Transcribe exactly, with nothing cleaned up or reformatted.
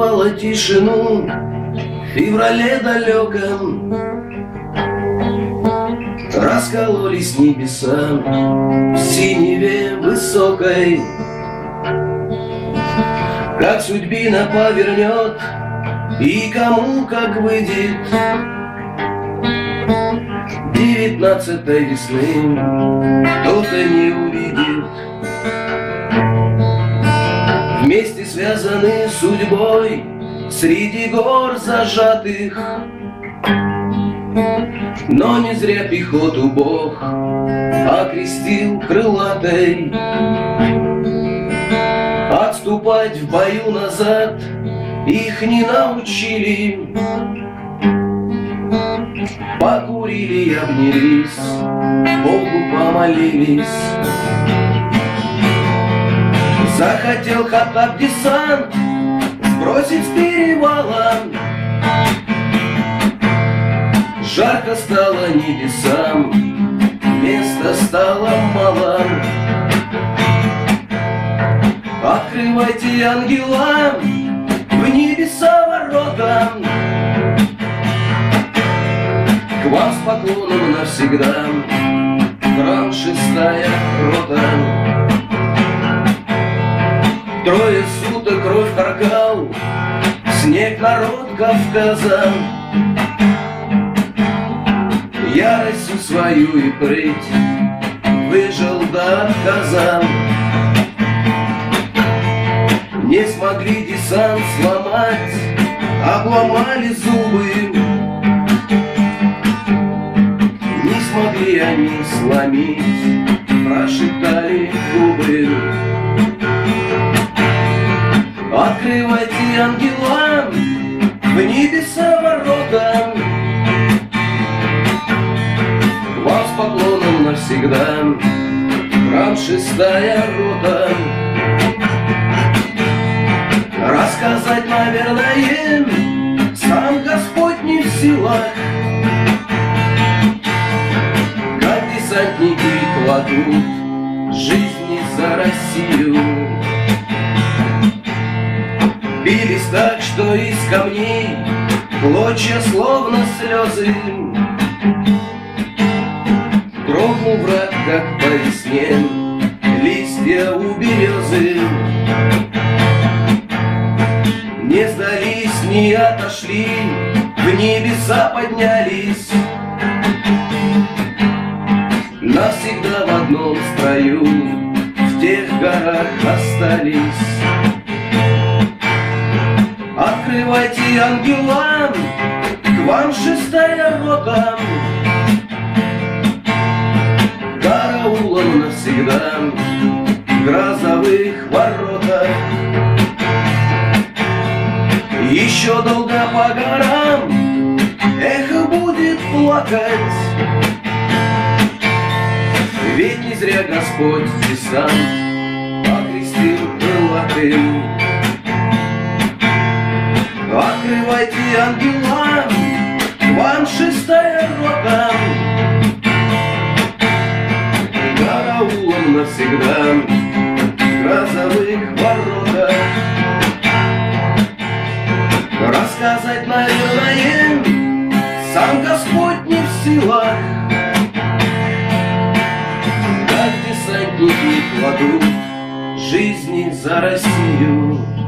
нарушала тишину в феврале далеком. Раскололись небеса в синеве высокой. Как судьбина повернет и кому как выйдет девятнадцатой весны, кто-то не увидит. Вместе связаны судьбой среди гор зажатых, но не зря пехоту Бог окрестил крылатой. Отступать в бою назад их не научили. Покурили и обнялись, Богу помолились. Захотел Хаттаб десант сбросить с перевала. Жарко стало небесам, места стало мало. Открывайте, ангела, в небеса ворота. К вам с поклоном навсегда храм шестая рота. Трое суток кровь харкал снег народ Кавказа. Яростью свою и прыть выжил до отказа. Не смогли десант сломать, обломали зубы. Не смогли они сломить, прошептали губы. Открывайте, ангела, в небеса ворота. Вам с поклоном навсегда храм шестая рота. Рассказать, наверное, сам Господь не в силах, как десантники кладут жизни за Россию. Бились так, что из камней клочья словно слезы. Дрогнул враг, как по весне листья у березы. Не сдались, не отошли, в небеса поднялись. Навсегда в одном строю в тех горах остались. Открывайте, ангела, к вам шестая рота. Караулом навсегда в грозовых воротах. Еще долго по горам эхо будет плакать, ведь не зря Господь десант окрестил крылатым. Открывайте, ангела, к вам шестая рота. Караулом навсегда в грозовых воротах. Рассказать, наверное, сам Господь не в силах, как десантники кладут жизни за Россию.